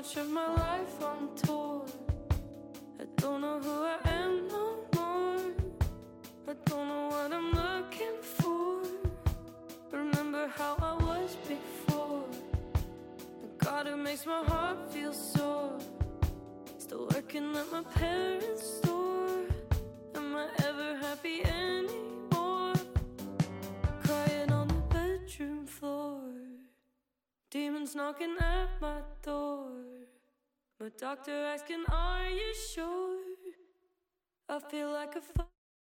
much of my life on tour. I don't know who I am no more. I don't know what I'm looking for. Remember how I was before. God, it makes my heart feel sore. Still working at my parents' store. Am I ever happy anymore? Crying on the bedroom floor. Demons knocking at my door. My doctor asking, are you sure? I feel like a fraud.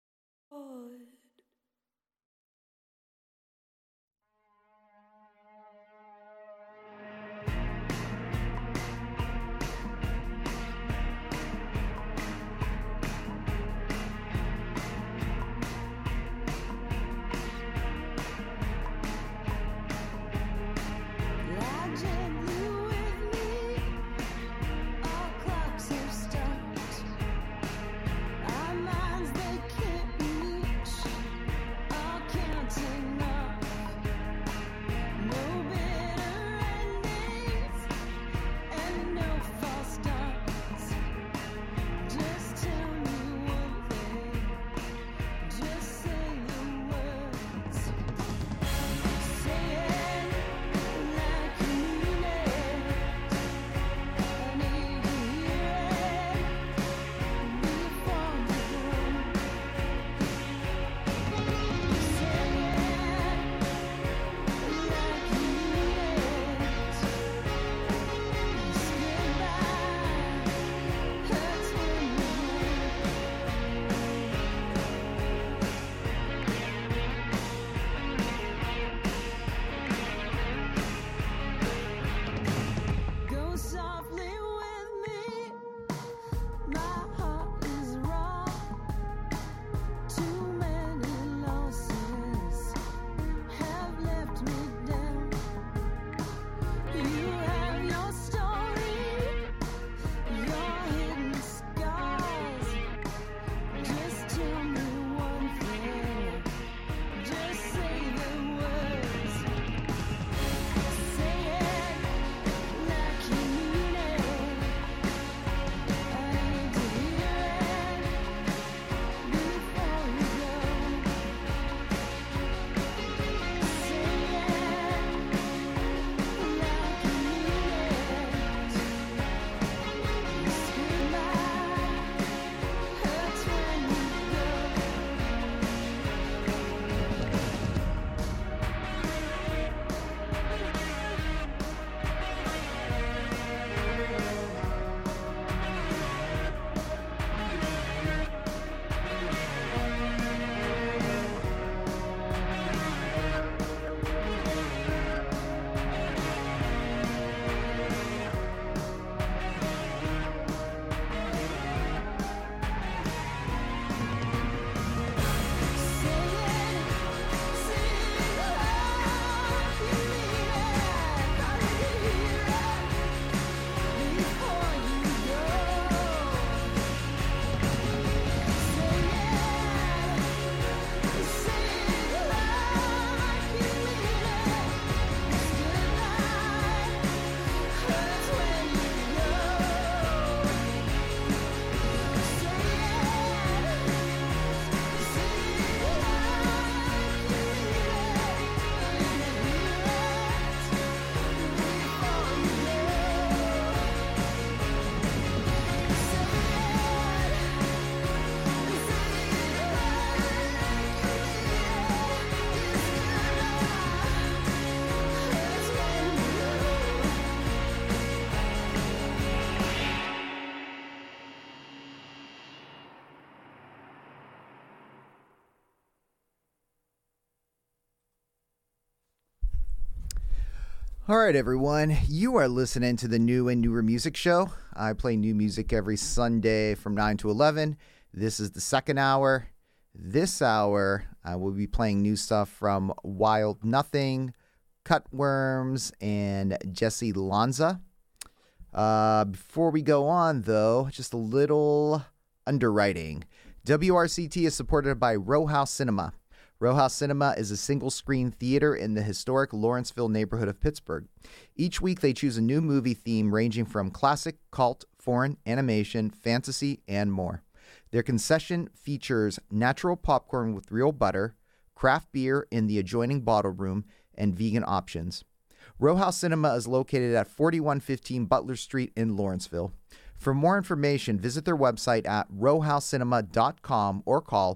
All right, everyone. You are listening to the New and Newer Music Show. I play new music every Sunday from 9 to 11. This is the second hour. This hour, I will be playing new stuff from Wild Nothing, Cutworms, and Jesse Lanza. Before we go on, though, just a little underwriting. WRCT is supported by Row House Cinema. Row House Cinema is a single-screen theater in the historic Lawrenceville neighborhood of Pittsburgh. Each week they choose a new movie theme ranging from classic, cult, foreign, animation, fantasy, and more. Their concession features natural popcorn with real butter, craft beer in the adjoining bottle room, and vegan options. Row House Cinema is located at 4115 Butler Street in Lawrenceville. For more information, visit their website at rowhousecinema.com or call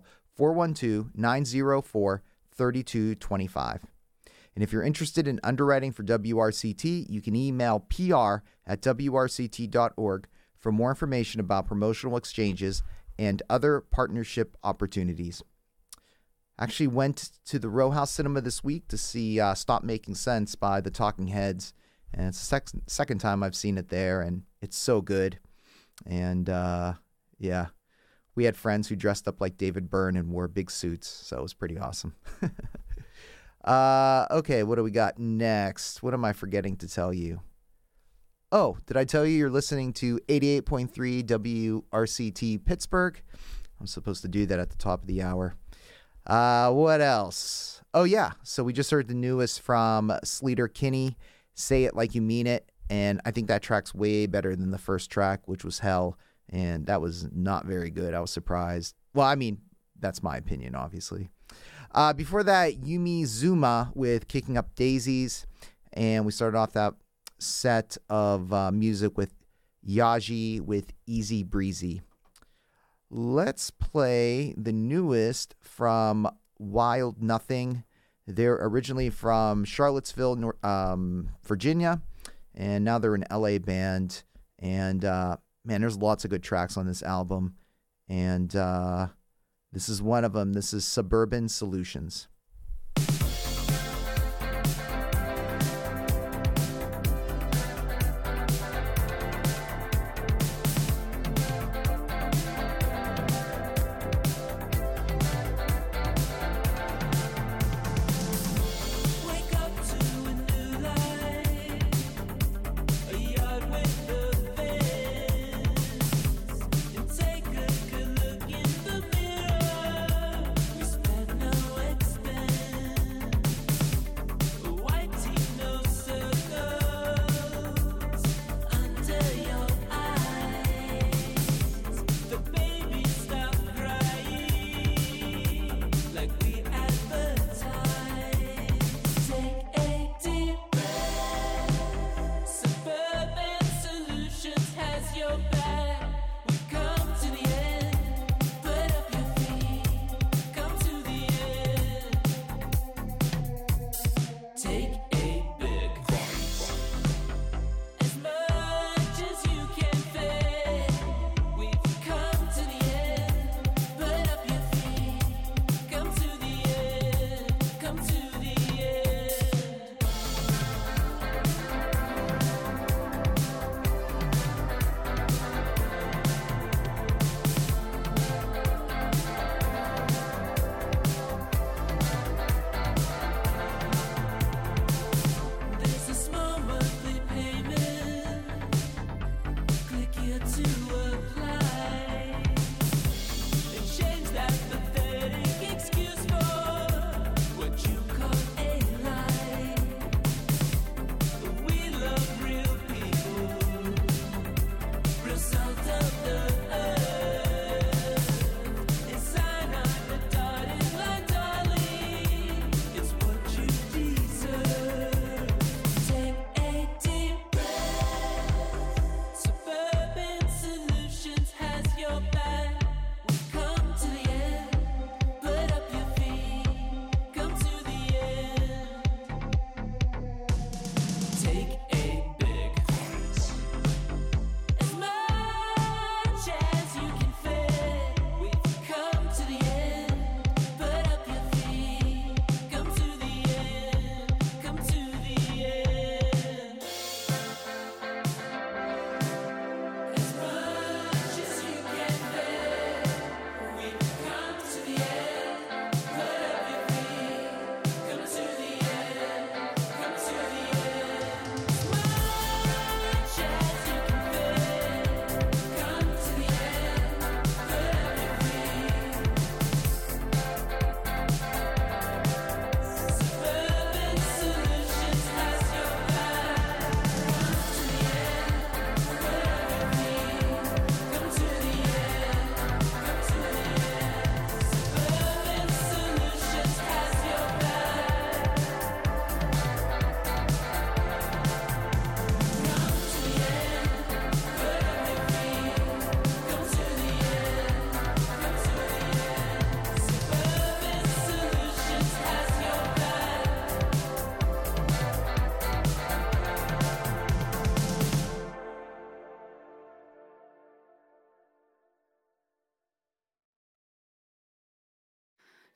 412-904-3225. And if you're interested in underwriting for WRCT, you can email pr@wrct.org for more information about promotional exchanges and other partnership opportunities. Actually went to the Row House Cinema this week to see Stop Making Sense by the Talking Heads. And it's the second time I've seen it there, and it's so good. And, yeah, we had friends who dressed up like David Byrne and wore big suits, so it was pretty awesome. Okay, what do we got next? What am I forgetting to tell you? Oh, did I tell you you're listening to 88.3 WRCT Pittsburgh? I'm supposed to do that at the top of the hour. What else? Oh, yeah. So we just heard the newest from Sleater Kinney, Say It Like You Mean It. And I think that track's way better than the first track, which was Hell. And that was not very good. I was surprised. Well, I mean, that's my opinion, obviously. Before that, Yumi Zuma with Kicking Up Daisies. And we started off that set of music with Yaji with Easy Breezy. Let's play the newest from Wild Nothing. They're originally from Charlottesville, Virginia, and now they're an LA band. And, man, there's lots of good tracks on this album. And this is one of them. This is Suburban Solutions. Take a good look in the mirror. We spent no expense.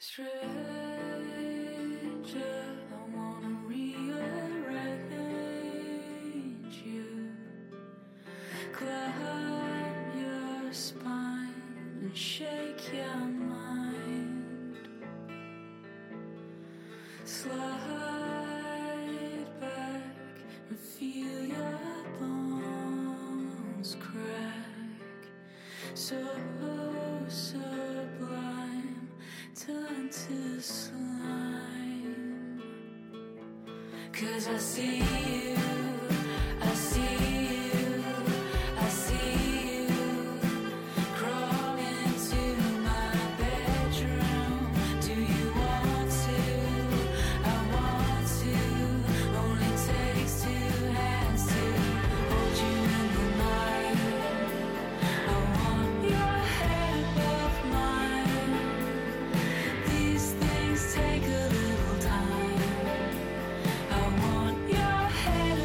Stranger, I wanna rearrange you, climb your spine and shake your mind, slide back and feel your bones crack, so sublime, turn to slime. 'Cause I see you, I see you, I see you, crawl into my bedroom. Do you want to? I want to. Only takes two hands to hold you in the night. I want your head above mine. These things take a little time. I want your head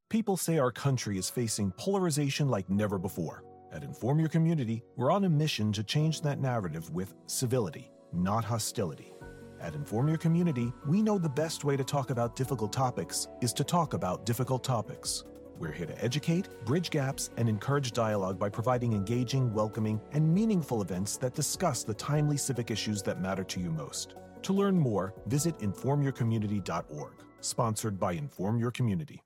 People say our country is facing polarization like never before. At Inform Your Community, we're on a mission to change that narrative with civility, not hostility. At Inform Your Community, we know the best way to talk about difficult topics is to talk about difficult topics. We're here to educate, bridge gaps, and encourage dialogue by providing engaging, welcoming, and meaningful events that discuss the timely civic issues that matter to you most. To learn more, visit informyourcommunity.org. Sponsored by Inform Your Community.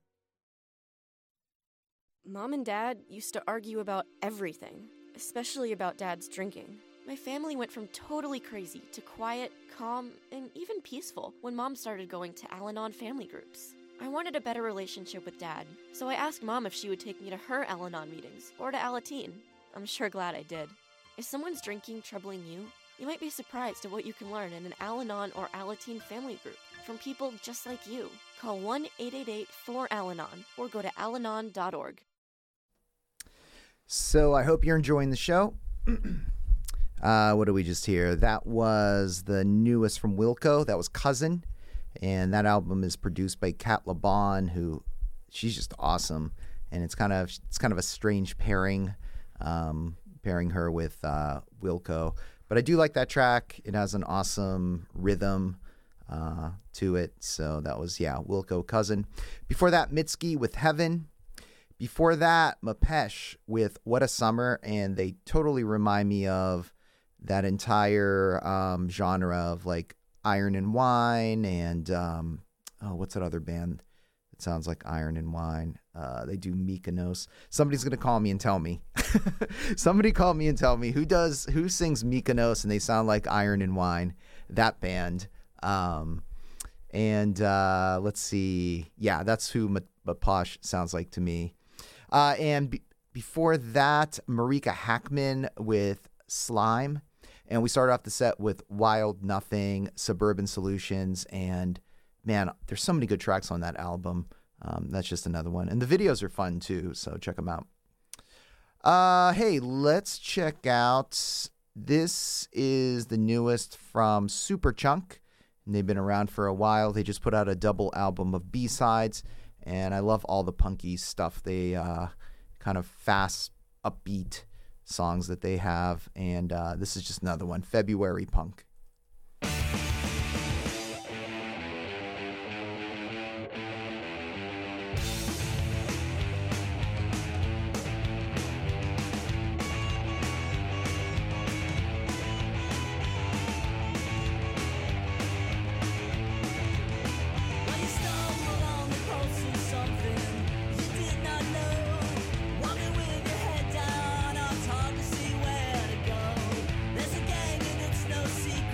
Mom and Dad used to argue about everything, especially about Dad's drinking. My family went from totally crazy to quiet, calm, and even peaceful when Mom started going to Al-Anon family groups. I wanted a better relationship with Dad, so I asked Mom if she would take me to her Al-Anon meetings or to Alateen. I'm sure glad I did. Is someone's drinking troubling you? You might be surprised at what you can learn in an Al-Anon or Alateen family group from people just like you. Call 1-888-4-ALANON or go to alanon.org. So I hope you're enjoying the show. What did we just hear? That was the newest from Wilco. That was Cousin. And that album is produced by Kat LeBon, who she's just awesome. And it's kind of a strange pairing her with Wilco. But I do like that track. It has an awesome rhythm to it. So that was, Wilco, Cousin. Before that, Mitski with Heaven. Before that, Mapesh with What a Summer, and they totally remind me of that entire genre of like Iron and Wine and, what's that other band that sounds like Iron and Wine? They do Mykonos. Somebody's going to call me and tell me. Somebody call me and tell me who sings Mykonos and they sound like Iron and Wine, that band. Let's see. Yeah, that's who Mapesh sounds like to me. Before that, Marika Hackman with Slime. And we started off the set with Wild Nothing, Suburban Solutions. And, man, there's so many good tracks on that album. That's just another one. And the videos are fun, too, so check them out. Hey, let's check out. This is the newest from Superchunk. And they've been around for a while. They just put out a double album of B-sides. And I love all the punky stuff. They kind of fast, upbeat songs that they have. And this is just another one, February Punk. Secret.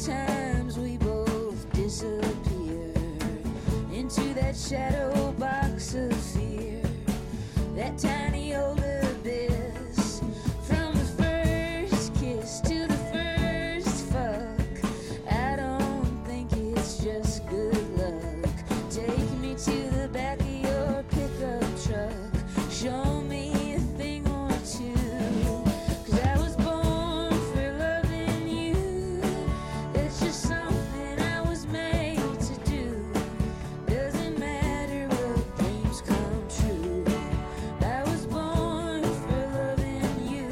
sometimes we both disappear into that shadow box of fear, that tiny old abyss. From the first kiss to the first fuck, I don't think it's just good luck. Take me to the back of your pickup truck, show me a thing or two, 'cause I was born for loving you. It's just something I was made to do. Doesn't matter what dreams come true. I was born for loving you.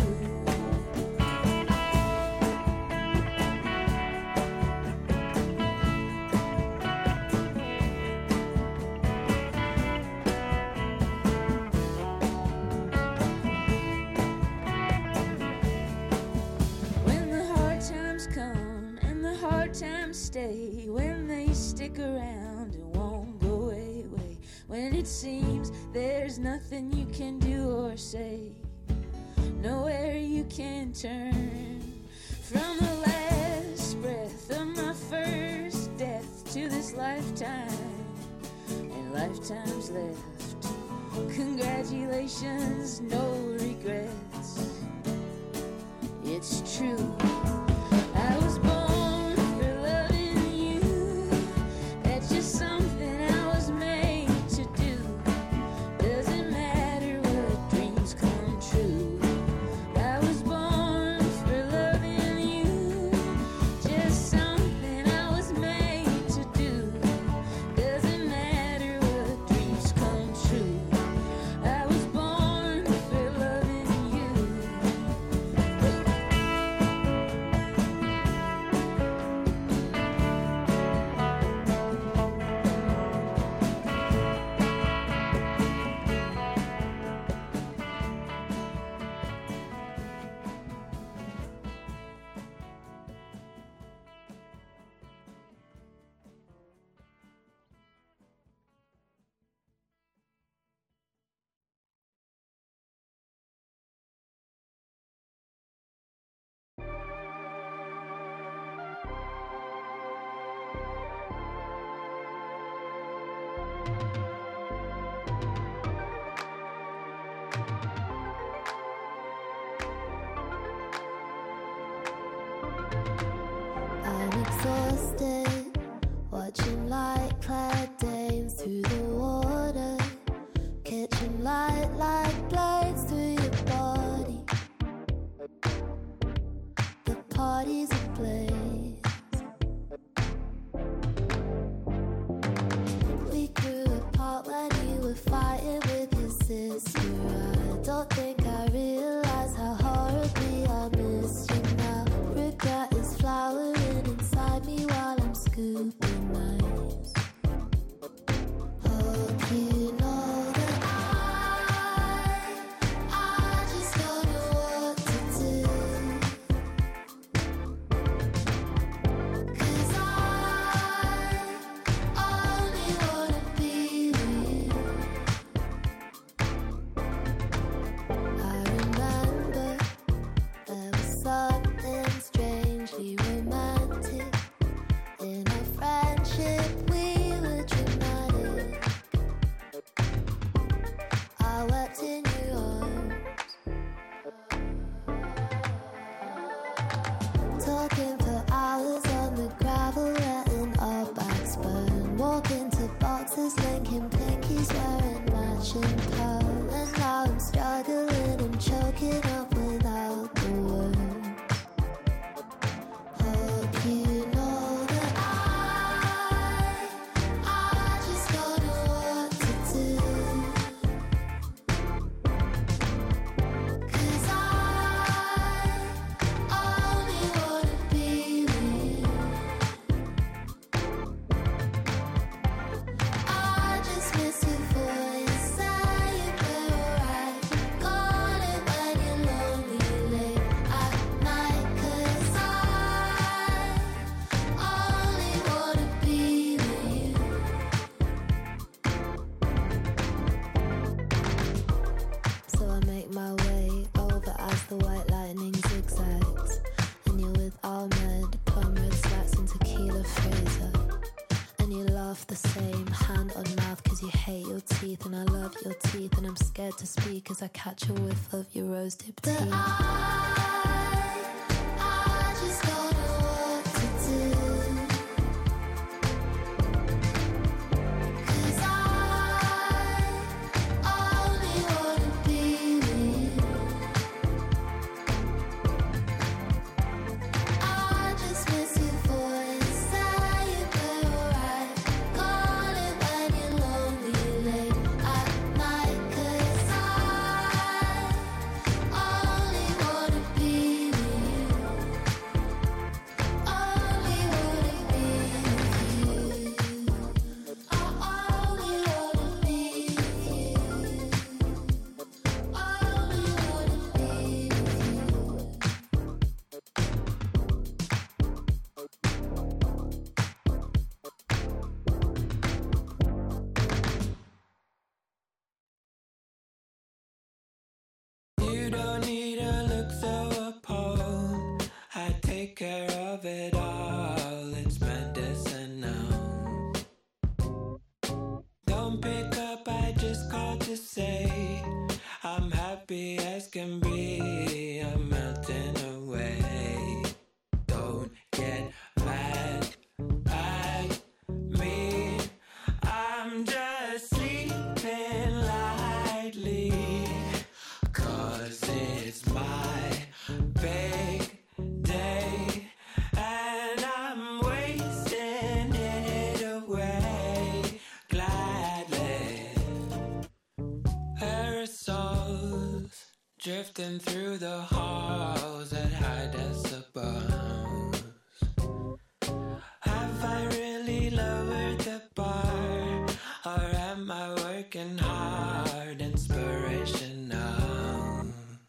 When the hard times come and the hard times stay, when they stick around and won't go away, when it seems there's nothing you can do or say, nowhere you can turn. From the last breath of my first death to this lifetime and lifetimes left, congratulations, no regrets. It's true. I was born for loving you. That's just something I was made to do. Doesn't matter what dreams come true. I was born for loving you. Just something I was made to do. Doesn't matter what dreams come true. I was born for loving you. I'm exhausted, watching light-clad dames through the water, catching light like blades through your body. The party's ablaze. We grew apart when you were fighting with your sister. I don't think I realized how horribly I missed you now. Regret is flowering inside me while I'm breathe and I love your teeth. And I'm scared to speak as I catch a whiff of your rose-dipped tea. I just don't know what to do. 'Cause I only wanna be with you. I just miss your voice, say it were alright. Call it when you're lonely late at night. 'Cause I only wanna be with you. Only wanna be with you. I only wanna be with you. Only wanna be You don't need to look so appalled. I take care of it all. It's medicinal. Don't pick up, I just called to say I'm happy as can be. I'm melting away. Don't get mad at me. I'm just sleeping lightly. 'Cause it's my big day and I'm wasting it away gladly. Aerosols drifting through the halls at high decibels. Have I really lowered the bar? Or am I working hard? Inspirational.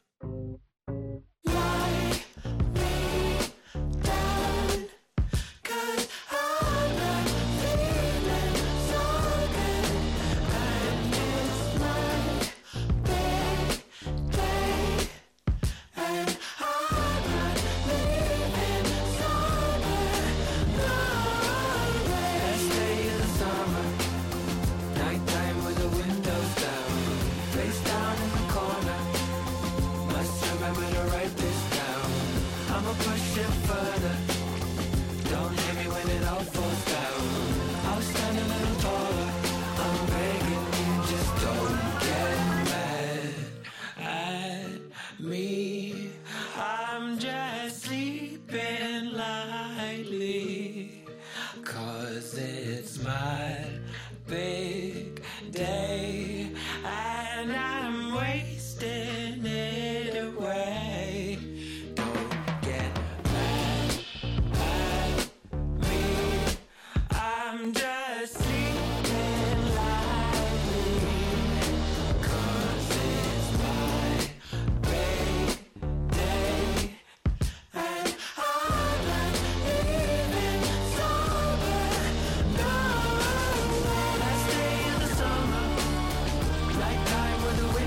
Why me down? 'Cause I'm not feeling so good. And it's my big day. And I'm not leaving sober. No way. Last day of the summer. Nighttime with the windows down. Face down in the corner. Must remember to write this down. I'ma push it further. Don't hit me when it all falls down. I'll stand a little taller. I'm begging you, just don't get mad at me. I'm just sleeping lightly. 'Cause it's my big day and I'm wasting it away. Don't get mad at me. I'm just sleeping lightly. 'Cause it's my big day and I'm not even sober. No way. Last day of the summer. Nighttime with the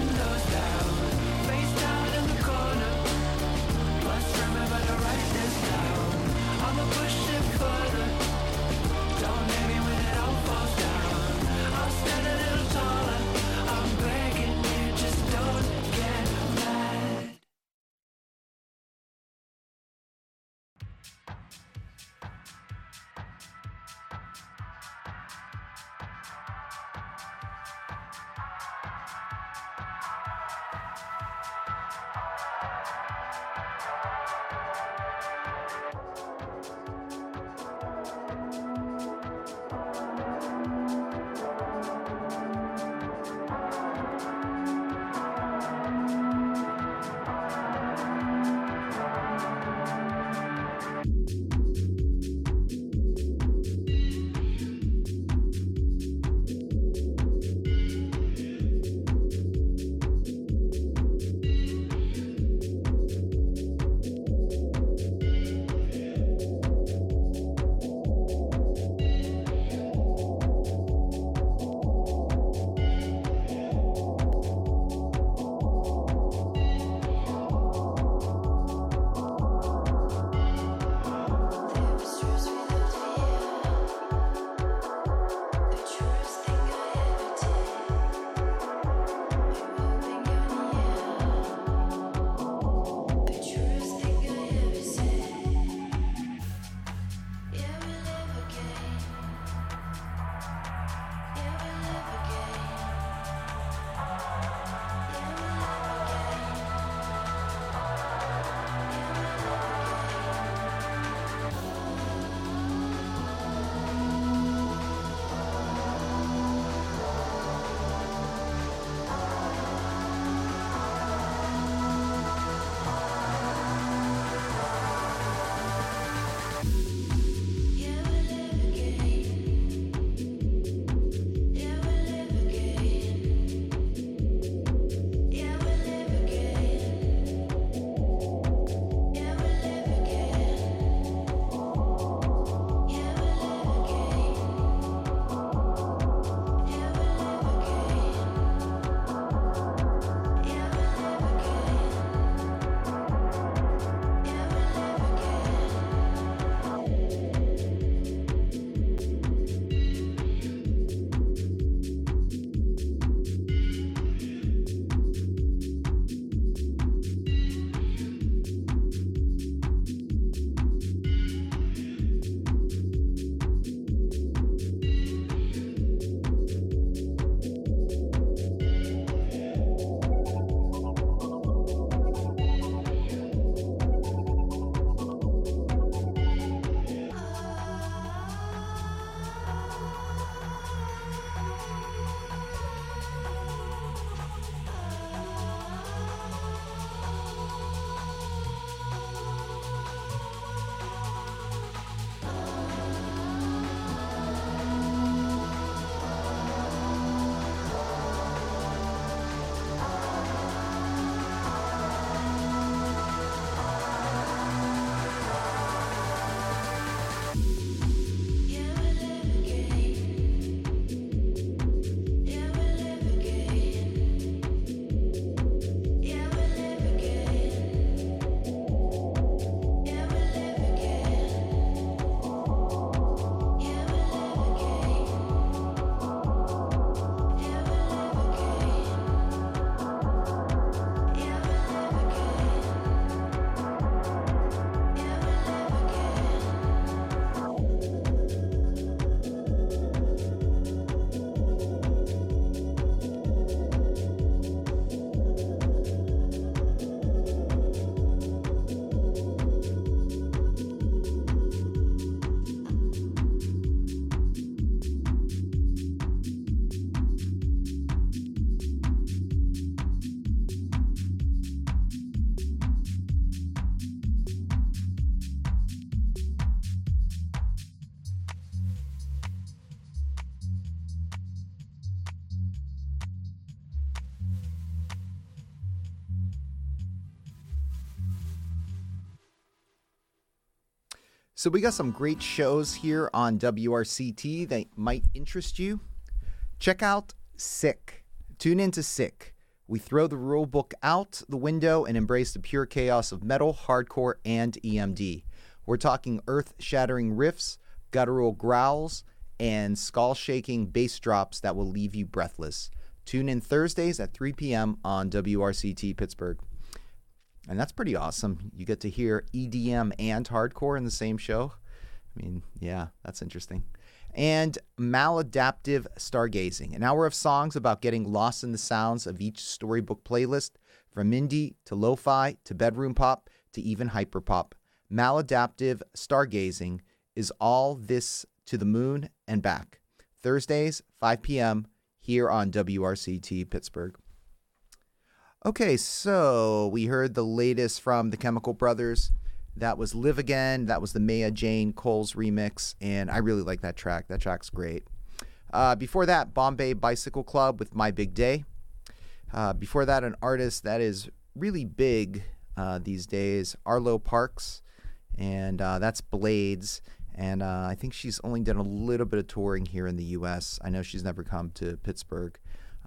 So we got some great shows here on WRCT that might interest you. Check out Sick. Tune into Sick. We throw the rule book out the window and embrace the pure chaos of metal, hardcore, and EMD. We're talking earth-shattering riffs, guttural growls, and skull-shaking bass drops that will leave you breathless. Tune in Thursdays at 3 p.m. on WRCT Pittsburgh. And that's pretty awesome. You get to hear EDM and hardcore in the same show. I mean, yeah, that's interesting. And Maladaptive Stargazing, an hour of songs about getting lost in the sounds of each storybook playlist, from indie to lo-fi to bedroom pop to even hyperpop. Maladaptive Stargazing is all this to the moon and back. Thursdays, 5 p.m. here on WRCT Pittsburgh. Okay, so we heard the latest from the Chemical Brothers. That was Live Again. That was the Maya Jane Coles remix, and I really like that track. That track's great. Before that, Bombay Bicycle Club with My Big Day. Before that, an artist that is really big these days, Arlo Parks, and that's Blades. And I think she's only done a little bit of touring here in the U.S. I know she's never come to Pittsburgh.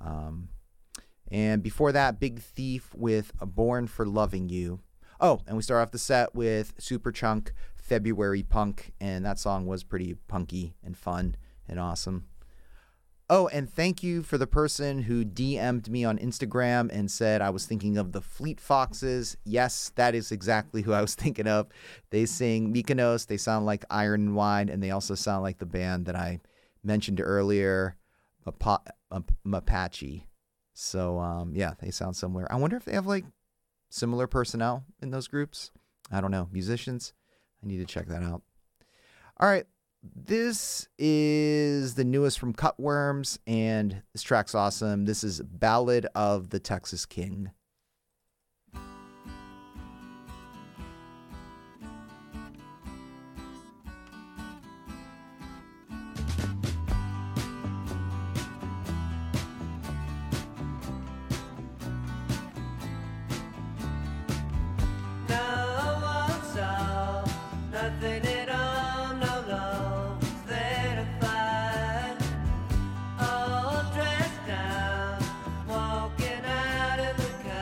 And before that, Big Thief with Born for Loving You. Oh, and we start off the set with Superchunk, February Punk, and that song was pretty punky and fun and awesome. Oh, and thank you for the person who DM'd me on Instagram and said I was thinking of the Fleet Foxes. Yes, that is exactly who I was thinking of. They sing Mykonos, they sound like Iron and Wine, and they also sound like the band that I mentioned earlier, Mapache. So, yeah, they sound similar. I wonder if they have, like, similar personnel in those groups. I don't know. Musicians? I need to check that out. All right. This is the newest from Cutworms, and this track's awesome. This is Ballad of the Texas King. Nothing at all, no love was there to find. All dressed down, walking out in the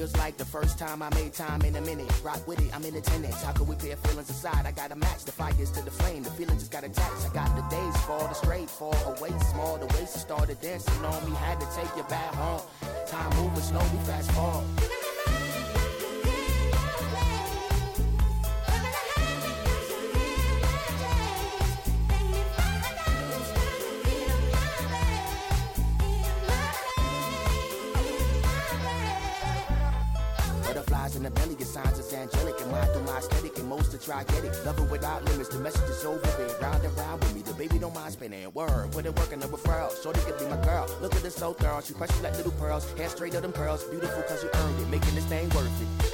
Feels like the first time I made time in a minute. Rock with it, I'm in attendance. How could we pair feelings aside? I gotta match the fires to the flame. The feeling just got attached. I got the days fall, the straight fall away small. The waist started dancing on me. Had to take you back home. Time moving slow, we fast forward. Butterflies in the belly, your signs is angelic. And mine through my aesthetic, and most to try get it. Love it without limits, the message is so vivid. Round and round with me, the baby don't mind spinning. Word, put it work in the referral. Shorty could be my girl. Look at this so thorough, she precious like little pearls. Hair straight of them pearls, beautiful cause you earned it. Making this thing worth it.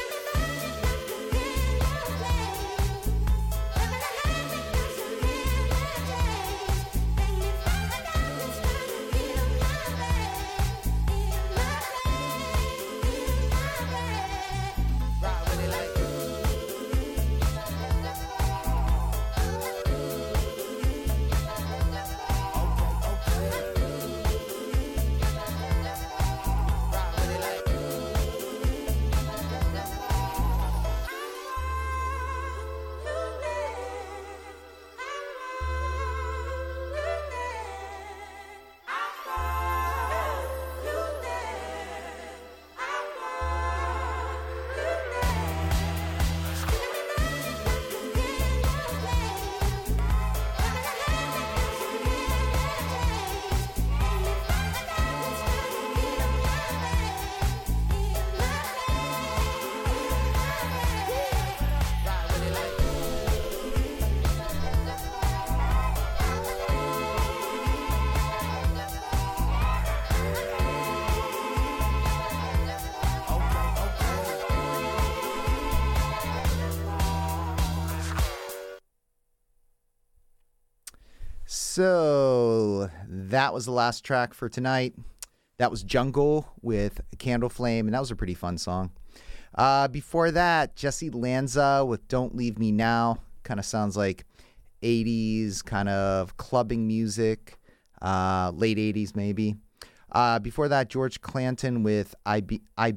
So that was the last track for tonight. That was Jungle with Candle Flame, and that was a pretty fun song. Before that, Jesse Lanza with Don't Leave Me Now. Kind of sounds like 80s kind of clubbing music, late 80s maybe. Before that, George Clanton with I've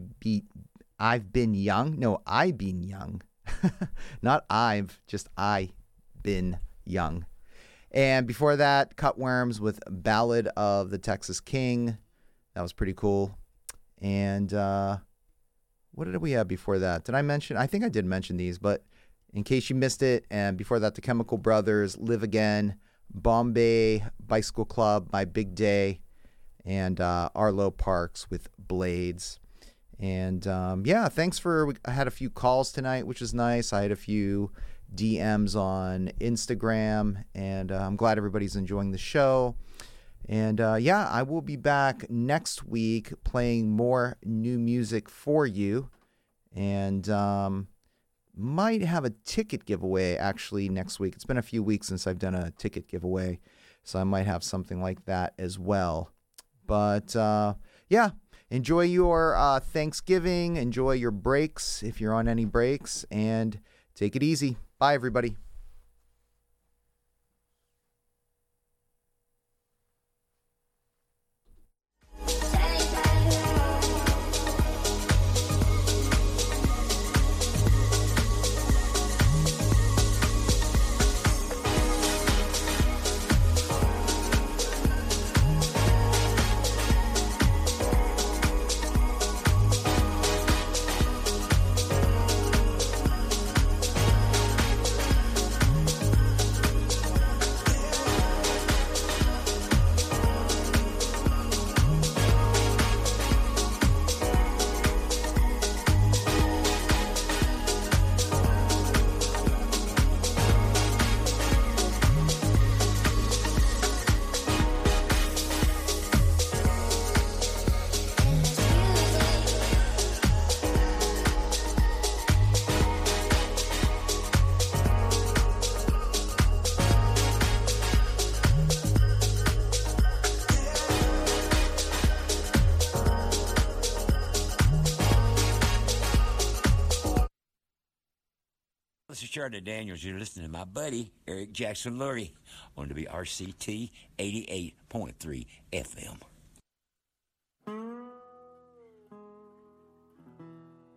Been Young. No, I Been Young. Not I've, just I Been Young. And before that, Cutworms with Ballad of the Texas King. That was pretty cool. And what did we have before that? Did I mention? I think I did mention these, but in case you missed it, and before that, the Chemical Brothers, Live Again, Bombay Bicycle Club, My Big Day, and Arlo Parks with Blades. And yeah, thanks for, I had a few calls tonight, which is nice. I had a few DMs on Instagram, and I'm glad everybody's enjoying the show. And yeah, I will be back next week playing more new music for you, and might have a ticket giveaway actually next week. It's been a few weeks since I've done a ticket giveaway, so I might have something like that as well. But yeah, enjoy your Thanksgiving, enjoy your breaks if you're on any breaks, and take it easy. Bye, everybody. This is Charlie Daniels. You're listening to my buddy, Eric Jackson Lurie, on WRCT 88.3 FM.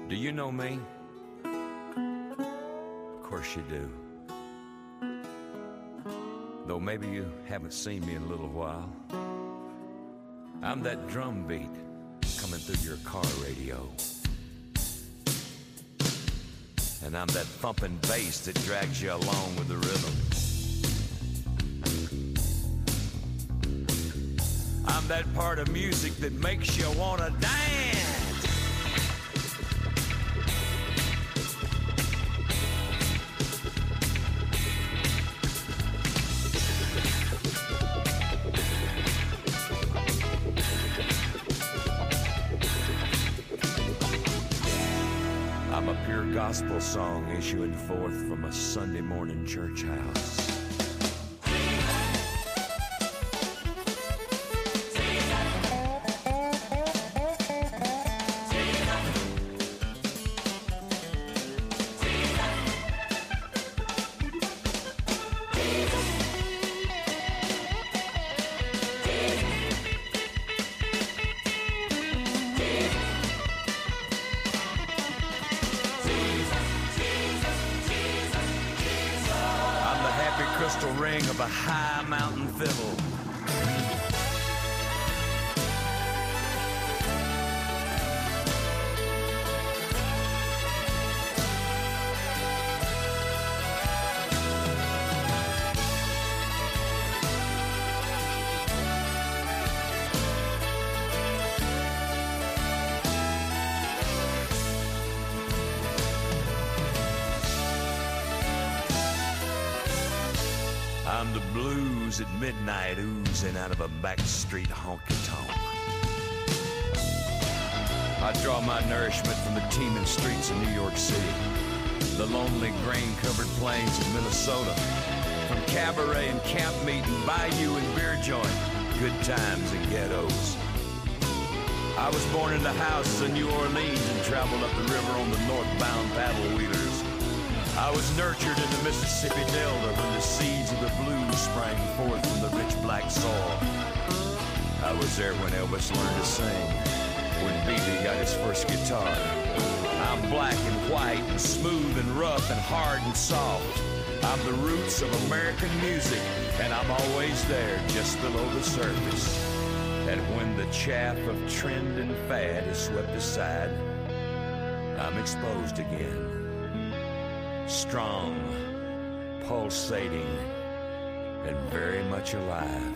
Do you know me? Of course you do. Though maybe you haven't seen me in a little while. I'm that drum beat coming through your car radio. And I'm that thumping bass that drags you along with the rhythm. I'm that part of music that makes you want to dance. I'm a pure gospel song issuing forth from a Sunday morning church house. Crystal ring of a high mountain fiddle. I'm the blues at midnight oozing out of a backstreet honky-tonk. I draw my nourishment from the teeming streets of New York City, the lonely grain-covered plains of Minnesota, from cabaret and camp meeting, bayou and beer joint, good times and ghettos. I was born in the houses of New Orleans and traveled up the river on the northbound paddle wheelers. I was nurtured in the Mississippi Delta when the seeds of the blues sprang forth from the rich black soil. I was there when Elvis learned to sing, when B.B. got his first guitar. I'm black and white and smooth and rough and hard and soft. I'm the roots of American music, and I'm always there just below the surface. And when the chaff of trend and fad is swept aside, I'm exposed again. Strong, pulsating, and very much alive.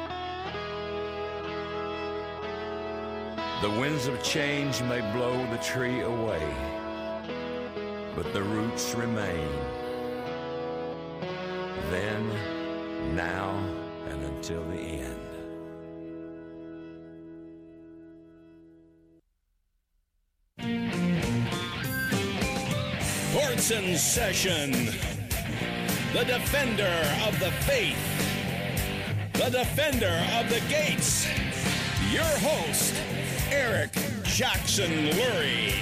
The winds of change may blow the tree away, but the roots remain. Then, now, and until the end. Orson Session, the defender of the faith, the defender of the gates, your host, Eric Jackson Lurie.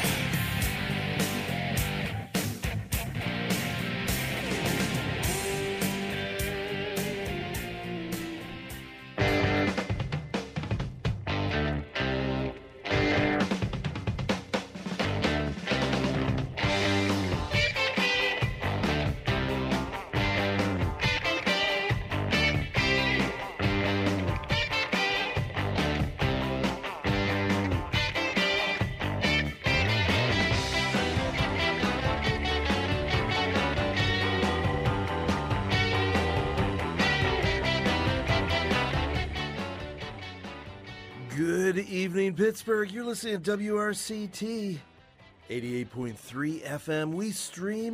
Good evening, Pittsburgh. You're listening to WRCT 88.3 FM. We stream